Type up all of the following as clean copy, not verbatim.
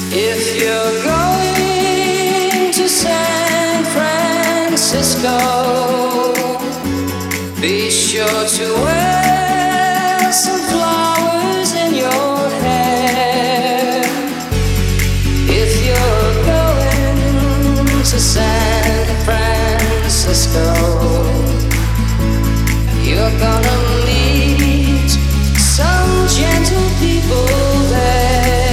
If you're going to San Francisco, be sure to wear some flowers in your hair. If you're going to San Francisco, you're gonna meet some gentle people there.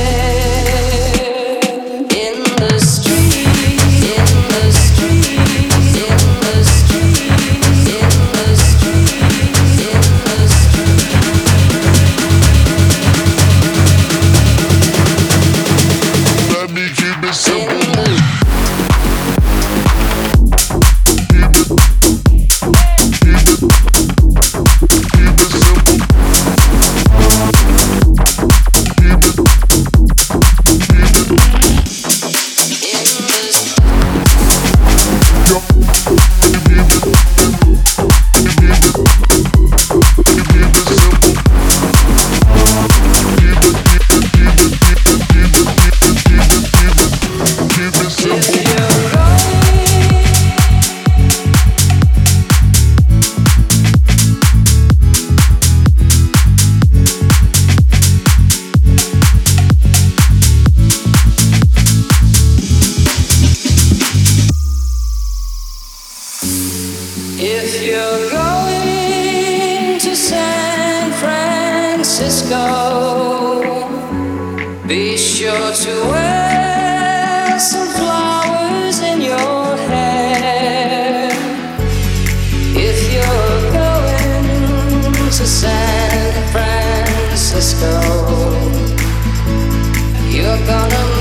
If you're going to San Francisco, be sure to wear some flowers in your hair. If you're going to San Francisco, you're gonna